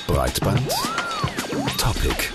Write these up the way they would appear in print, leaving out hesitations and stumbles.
Breitband Topic.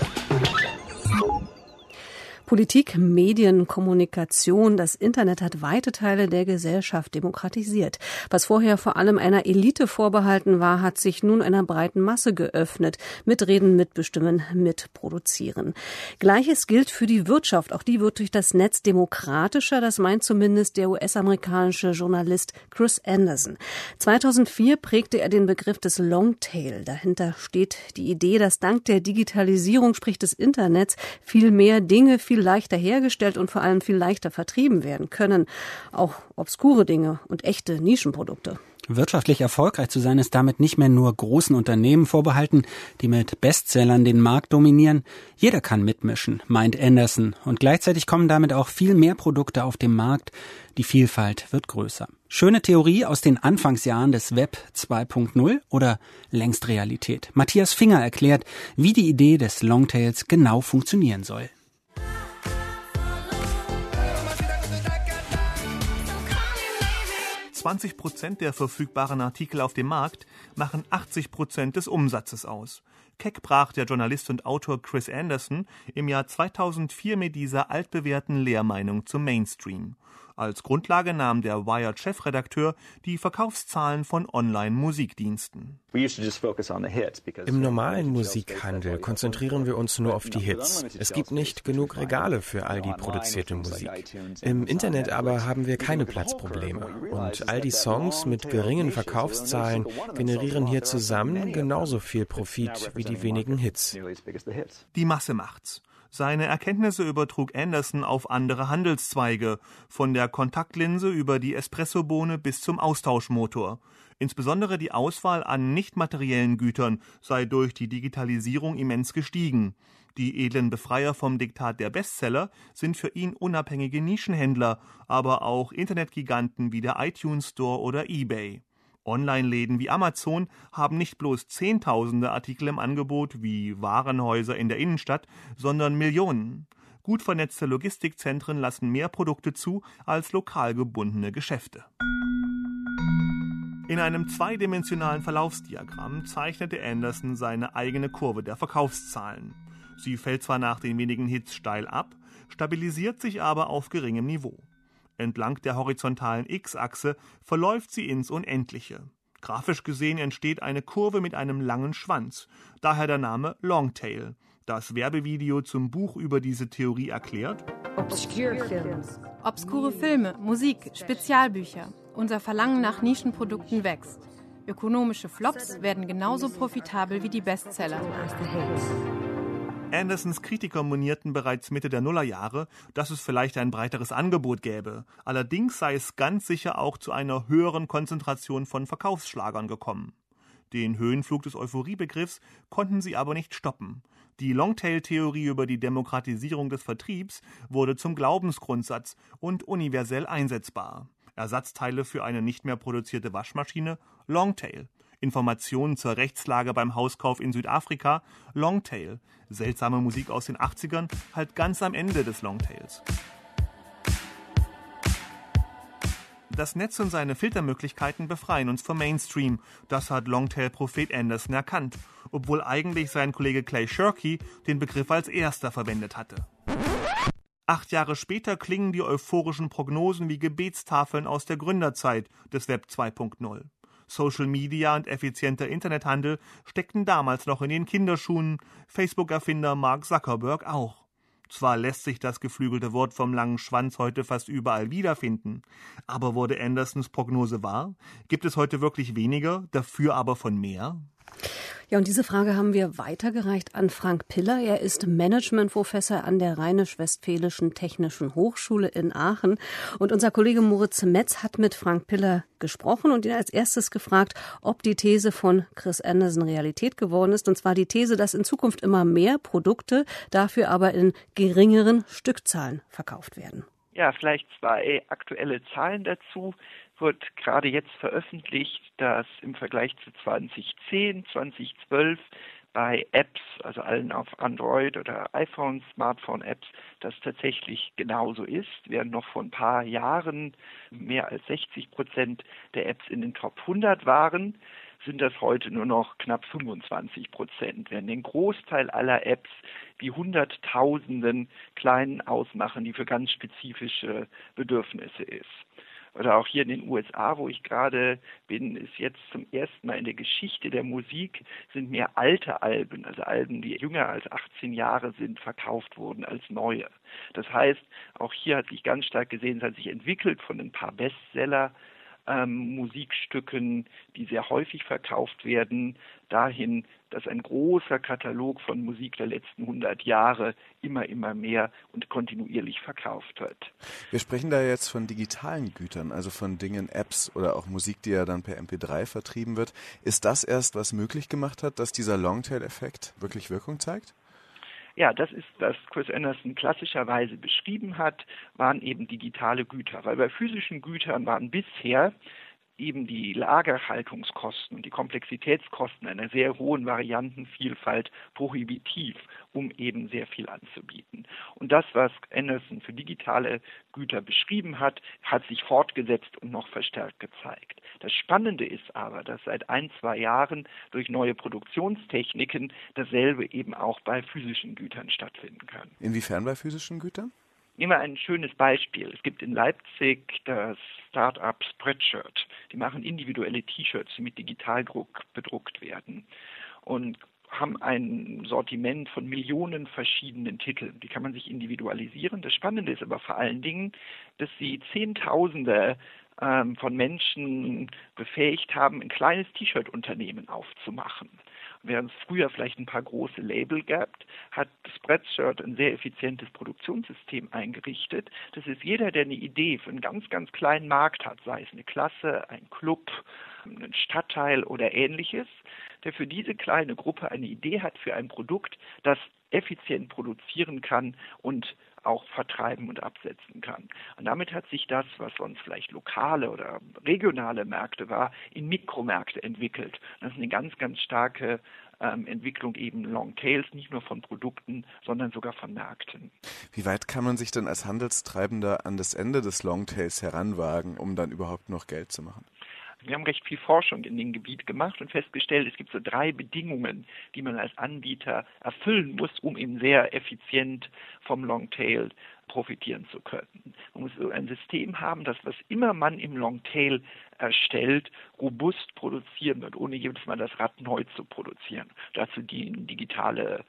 Politik, Medien, Kommunikation, das Internet hat weite Teile der Gesellschaft demokratisiert. Was vorher vor allem einer Elite vorbehalten war, hat sich nun einer breiten Masse geöffnet. Mitreden, mitbestimmen, mitproduzieren. Gleiches gilt für die Wirtschaft. Auch die wird durch das Netz demokratischer. Das meint zumindest der US-amerikanische Journalist Chris Anderson. 2004 prägte er den Begriff des Longtail. Dahinter steht die Idee, dass dank der Digitalisierung, sprich des Internets, viel mehr Dinge, viel leichter hergestellt und vor allem viel leichter vertrieben werden können. Auch obskure Dinge und echte Nischenprodukte. Wirtschaftlich erfolgreich zu sein ist damit nicht mehr nur großen Unternehmen vorbehalten, die mit Bestsellern den Markt dominieren. Jeder kann mitmischen, meint Anderson. Und gleichzeitig kommen damit auch viel mehr Produkte auf den Markt. Die Vielfalt wird größer. Schöne Theorie aus den Anfangsjahren des Web 2.0 oder längst Realität? Matthias Finger erklärt, wie die Idee des Longtails genau funktionieren soll. 20% der verfügbaren Artikel auf dem Markt machen 80% des Umsatzes aus. Keck brach der Journalist und Autor Chris Anderson im Jahr 2004 mit dieser altbewährten Lehrmeinung zum Mainstream. Als Grundlage nahm der Wired-Chefredakteur die Verkaufszahlen von Online-Musikdiensten. Im normalen Musikhandel konzentrieren wir uns nur auf die Hits. Es gibt nicht genug Regale für all die produzierte Musik. Im Internet aber haben wir keine Platzprobleme. Und all die Songs mit geringen Verkaufszahlen generieren hier zusammen genauso viel Profit wie die wenigen Hits. Die Masse macht's. Seine Erkenntnisse übertrug Anderson auf andere Handelszweige, von der Kontaktlinse über die Espressobohne bis zum Austauschmotor. Insbesondere die Auswahl an nicht materiellen Gütern sei durch die Digitalisierung immens gestiegen. Die edlen Befreier vom Diktat der Bestseller sind für ihn unabhängige Nischenhändler, aber auch Internetgiganten wie der iTunes Store oder eBay. Online-Läden wie Amazon haben nicht bloß Zehntausende Artikel im Angebot wie Warenhäuser in der Innenstadt, sondern Millionen. Gut vernetzte Logistikzentren lassen mehr Produkte zu als lokal gebundene Geschäfte. In einem zweidimensionalen Verlaufsdiagramm zeichnete Anderson seine eigene Kurve der Verkaufszahlen. Sie fällt zwar nach den wenigen Hits steil ab, stabilisiert sich aber auf geringem Niveau. Entlang der horizontalen X-Achse verläuft sie ins Unendliche. Grafisch gesehen entsteht eine Kurve mit einem langen Schwanz, daher der Name Longtail. Das Werbevideo zum Buch über diese Theorie erklärt: Obskure Filme, Musik, Spezialbücher. Unser Verlangen nach Nischenprodukten wächst. Ökonomische Flops werden genauso profitabel wie die Bestseller. Andersons Kritiker monierten bereits Mitte der Nullerjahre, dass es vielleicht ein breiteres Angebot gäbe. Allerdings sei es ganz sicher auch zu einer höheren Konzentration von Verkaufsschlagern gekommen. Den Höhenflug des Euphoriebegriffs konnten sie aber nicht stoppen. Die Longtail-Theorie über die Demokratisierung des Vertriebs wurde zum Glaubensgrundsatz und universell einsetzbar. Ersatzteile für eine nicht mehr produzierte Waschmaschine? Longtail. Informationen zur Rechtslage beim Hauskauf in Südafrika? Longtail. Seltsame Musik aus den 80ern? Halt ganz am Ende des Longtails. Das Netz und seine Filtermöglichkeiten befreien uns vom Mainstream. Das hat Longtail-Prophet Anderson erkannt, obwohl eigentlich sein Kollege Clay Shirky den Begriff als erster verwendet hatte. 8 Jahre später klingen die euphorischen Prognosen wie Gebetstafeln aus der Gründerzeit des Web 2.0. Social Media und effizienter Internethandel steckten damals noch in den Kinderschuhen, Facebook-Erfinder Mark Zuckerberg auch. Zwar lässt sich das geflügelte Wort vom langen Schwanz heute fast überall wiederfinden, aber wurde Andersons Prognose wahr? Gibt es heute wirklich weniger, dafür aber von mehr? Ja, und diese Frage haben wir weitergereicht an Frank Piller. Er ist Managementprofessor an der Rheinisch-Westfälischen Technischen Hochschule in Aachen. Und unser Kollege Moritz Metz hat mit Frank Piller gesprochen und ihn als erstes gefragt, ob die These von Chris Anderson Realität geworden ist. Und zwar die These, dass in Zukunft immer mehr Produkte, dafür aber in geringeren Stückzahlen verkauft werden. Ja, vielleicht 2 aktuelle Zahlen dazu. Wird gerade jetzt veröffentlicht, dass im Vergleich zu 2010, 2012 bei Apps, also allen auf Android oder iPhone, Smartphone-Apps, das tatsächlich genauso ist. Während noch vor ein paar Jahren mehr als 60% der Apps in den Top 100 waren, sind das heute nur noch knapp 25%, während den Großteil aller Apps die Hunderttausenden kleinen ausmachen, die für ganz spezifische Bedürfnisse ist. Oder auch hier in den USA, wo ich gerade bin, ist jetzt zum ersten Mal in der Geschichte der Musik sind mehr alte Alben, also Alben, die jünger als 18 Jahre sind, verkauft worden als neue. Das heißt, auch hier hat sich ganz stark gesehen, es hat sich entwickelt von ein paar Bestseller, Musikstücken, die sehr häufig verkauft werden, dahin, dass ein großer Katalog von Musik der letzten 100 Jahre immer mehr und kontinuierlich verkauft wird. Wir sprechen da jetzt von digitalen Gütern, also von Dingen, Apps oder auch Musik, die ja dann per MP3 vertrieben wird. Ist das erst, was möglich gemacht hat, dass dieser Longtail-Effekt wirklich Wirkung zeigt? Ja, das ist, was Chris Anderson klassischerweise beschrieben hat, waren eben digitale Güter. Weil bei physischen Gütern waren bisher eben die Lagerhaltungskosten und die Komplexitätskosten einer sehr hohen Variantenvielfalt prohibitiv, um eben sehr viel anzubieten. Und das, was Anderson für digitale Güter beschrieben hat, hat sich fortgesetzt und noch verstärkt gezeigt. Das Spannende ist aber, dass seit 1-2 Jahren durch neue Produktionstechniken dasselbe eben auch bei physischen Gütern stattfinden kann. Inwiefern bei physischen Gütern? Nehmen wir ein schönes Beispiel. Es gibt in Leipzig das Start-up Spreadshirt. Die machen individuelle T-Shirts, die mit Digitaldruck bedruckt werden und haben ein Sortiment von Millionen verschiedenen Titeln. Die kann man sich individualisieren. Das Spannende ist aber vor allen Dingen, dass sie Zehntausende von Menschen befähigt haben, ein kleines T-Shirt-Unternehmen aufzumachen. Während es früher vielleicht ein paar große Label gab, hat Spreadshirt ein sehr effizientes Produktionssystem eingerichtet. Das ist jeder, der eine Idee für einen ganz, ganz kleinen Markt hat, sei es eine Klasse, ein Club, ein Stadtteil oder ähnliches, der für diese kleine Gruppe eine Idee hat für ein Produkt, das effizient produzieren kann und auch vertreiben und absetzen kann. Und damit hat sich das, was sonst vielleicht lokale oder regionale Märkte war, in Mikromärkte entwickelt. Das ist eine ganz, ganz starke Entwicklung eben Longtails, nicht nur von Produkten, sondern sogar von Märkten. Wie weit kann man sich denn als Handelstreibender an das Ende des Longtails heranwagen, um dann überhaupt noch Geld zu machen? Wir haben recht viel Forschung in dem Gebiet gemacht und festgestellt, es gibt so 3 Bedingungen, die man als Anbieter erfüllen muss, um eben sehr effizient vom Longtail profitieren zu können. Man muss so ein System haben, dass was immer man im Longtail erstellt, robust produzieren wird, ohne jedes Mal das Rad neu zu produzieren. Dazu dienen digitale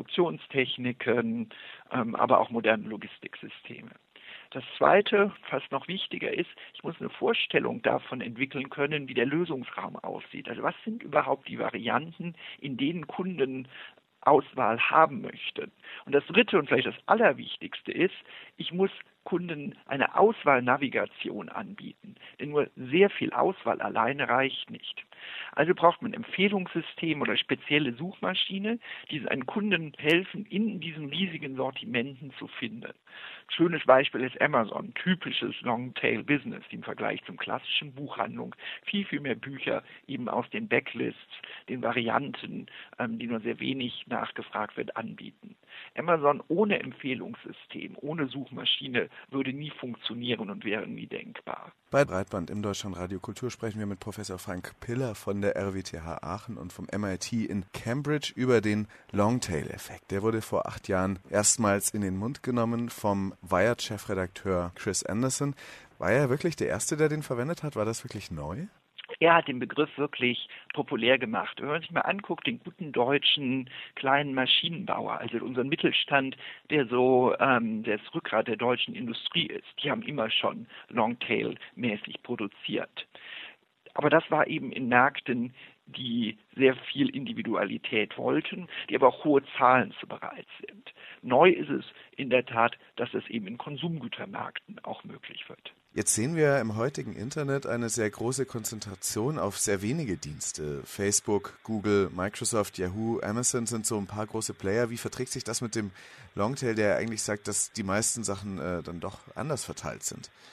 Produktionstechniken, aber auch moderne Logistiksysteme. Das Zweite, fast noch wichtiger ist, ich muss eine Vorstellung davon entwickeln können, wie der Lösungsraum aussieht. Also was sind überhaupt die Varianten, in denen Kunden Auswahl haben möchten. Und das Dritte und vielleicht das Allerwichtigste ist, ich muss Kunden eine Auswahlnavigation anbieten. Denn nur sehr viel Auswahl alleine reicht nicht. Also braucht man ein Empfehlungssystem oder spezielle Suchmaschine, die einen Kunden helfen, in diesen riesigen Sortimenten zu finden. Schönes Beispiel ist Amazon, typisches Longtail-Business, die im Vergleich zum klassischen Buchhandlung viel mehr Bücher eben aus den Backlists, den Varianten, die nur sehr wenig nachgefragt wird, anbieten. Amazon ohne Empfehlungssystem, ohne Suchmaschine würde nie funktionieren und wäre nie denkbar. Bei Breitband im Deutschlandradio Kultur sprechen wir mit Professor Frank Piller von der RWTH Aachen und vom MIT in Cambridge über den Longtail-Effekt. Der wurde vor 8 Jahren erstmals in den Mund genommen vom Wired-Chefredakteur Chris Anderson. War er wirklich der Erste, der den verwendet hat? War das wirklich neu? Er hat den Begriff wirklich populär gemacht. Wenn man sich mal anguckt, den guten deutschen kleinen Maschinenbauer, also unseren Mittelstand, der so das Rückgrat der deutschen Industrie ist, die haben immer schon Longtail-mäßig produziert. Aber das war eben in Märkten, die sehr viel Individualität wollten, die aber auch hohe Zahlen zu bereit sind. Neu ist es in der Tat, dass es eben in Konsumgütermärkten auch möglich wird. Jetzt sehen wir im heutigen Internet eine sehr große Konzentration auf sehr wenige Dienste. Facebook, Google, Microsoft, Yahoo, Amazon sind so ein paar große Player. Wie verträgt sich das mit dem Longtail, der eigentlich sagt, dass die meisten Sachen dann doch anders verteilt sind?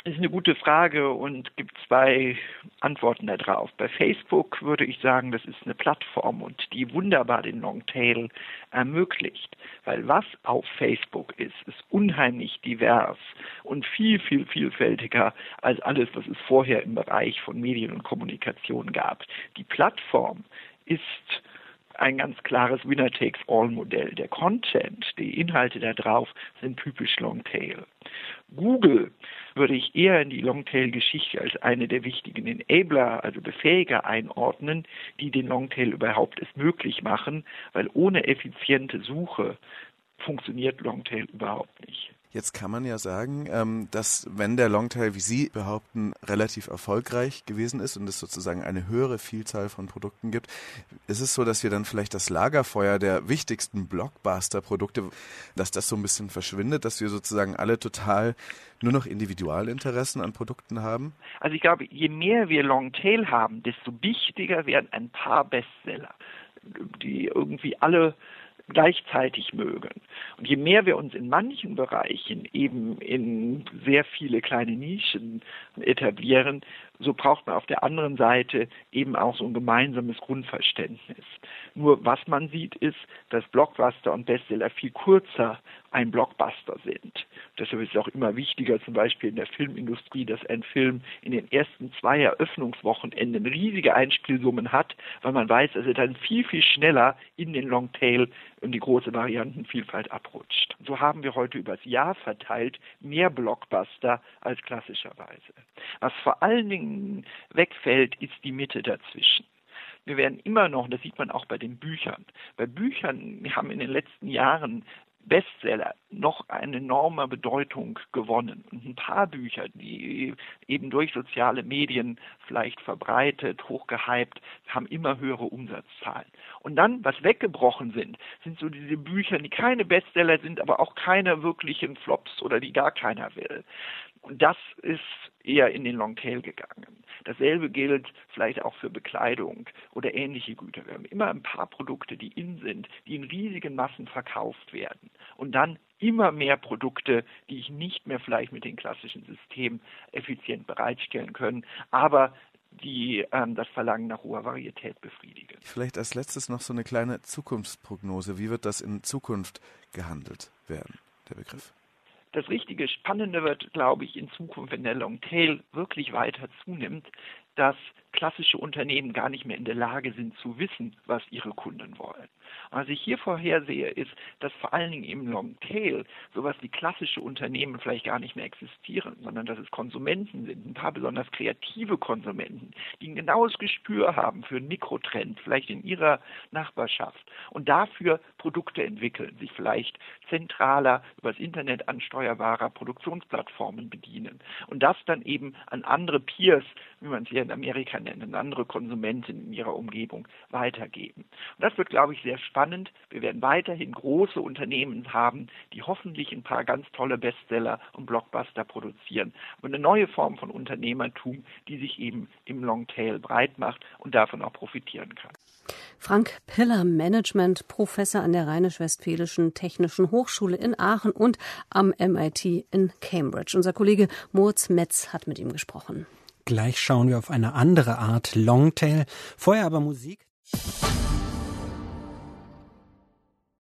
Das ist eine gute Frage und gibt zwei Antworten darauf. Bei Facebook würde ich sagen, das ist eine Plattform und die wunderbar den Longtail ermöglicht. Weil was auf Facebook ist unheimlich divers und viel, viel vielfältiger als alles, was es vorher im Bereich von Medien und Kommunikation gab. Die Plattform ist ein ganz klares Winner-Takes-All-Modell. Der Content, die Inhalte da drauf, sind typisch Longtail. Google würde ich eher in die Longtail-Geschichte als eine der wichtigen Enabler, also Befähiger einordnen, die den Longtail überhaupt erst möglich machen, weil ohne effiziente Suche funktioniert Longtail überhaupt nicht. Jetzt kann man ja sagen, dass wenn der Longtail, wie Sie behaupten, relativ erfolgreich gewesen ist und es sozusagen eine höhere Vielzahl von Produkten gibt, ist es so, dass wir dann vielleicht das Lagerfeuer der wichtigsten Blockbuster-Produkte, dass das so ein bisschen verschwindet, dass wir sozusagen alle total nur noch Individualinteressen an Produkten haben? Also ich glaube, je mehr wir Longtail haben, desto wichtiger werden ein paar Bestseller, die irgendwie alle gleichzeitig mögen. Und je mehr wir uns in manchen Bereichen eben in sehr viele kleine Nischen etablieren, so braucht man auf der anderen Seite eben auch so ein gemeinsames Grundverständnis. Nur was man sieht ist, dass Blockbuster und Bestseller viel kürzer ein Blockbuster sind. Deshalb ist es auch immer wichtiger, zum Beispiel in der Filmindustrie, dass ein Film in den ersten 2 Eröffnungswochenenden riesige Einspielsummen hat, weil man weiß, dass er dann viel, viel schneller in den Longtail und die große Variantenvielfalt abrutscht. So haben wir heute übers Jahr verteilt mehr Blockbuster als klassischerweise. Was vor allen Dingen wegfällt, ist die Mitte dazwischen. Wir werden immer noch, das sieht man auch bei den Büchern, bei Büchern haben in den letzten Jahren Bestseller noch eine enorme Bedeutung gewonnen. Und ein paar Bücher, die eben durch soziale Medien vielleicht verbreitet, hochgehypt, haben immer höhere Umsatzzahlen. Und dann, was weggebrochen sind so diese Bücher, die keine Bestseller sind, aber auch keine wirklichen Flops oder die gar keiner will. Und das ist eher in den Longtail gegangen. Dasselbe gilt vielleicht auch für Bekleidung oder ähnliche Güter. Wir haben immer ein paar Produkte, die in sind, die in riesigen Massen verkauft werden. Und dann immer mehr Produkte, die ich nicht mehr vielleicht mit den klassischen Systemen effizient bereitstellen können, aber die das Verlangen nach hoher Varietät befriedigen. Vielleicht als letztes noch so eine kleine Zukunftsprognose. Wie wird das in Zukunft gehandelt werden, der Begriff? Das richtige Spannende wird, glaube ich, in Zukunft, wenn der Longtail wirklich weiter zunimmt, dass klassische Unternehmen gar nicht mehr in der Lage sind zu wissen, was ihre Kunden wollen. Was ich hier vorhersehe, ist, dass vor allen Dingen im Longtail sowas wie klassische Unternehmen vielleicht gar nicht mehr existieren, sondern dass es Konsumenten sind, ein paar besonders kreative Konsumenten, die ein genaues Gespür haben für einen Mikrotrend, vielleicht in ihrer Nachbarschaft und dafür Produkte entwickeln, sich vielleicht zentraler übers Internet ansteuerbarer Produktionsplattformen bedienen und das dann eben an andere Peers, wie man es hier in Amerika nennt, an andere Konsumenten in ihrer Umgebung weitergeben. Und das wird, glaube ich, sehr spannend. Wir werden weiterhin große Unternehmen haben, die hoffentlich ein paar ganz tolle Bestseller und Blockbuster produzieren. Aber eine neue Form von Unternehmertum, die sich eben im Longtail breit macht und davon auch profitieren kann. Frank Piller, Management-Professor an der Rheinisch-Westfälischen Technischen Hochschule in Aachen und am MIT in Cambridge. Unser Kollege Moritz Metz hat mit ihm gesprochen. Gleich schauen wir auf eine andere Art Longtail. Vorher aber Musik.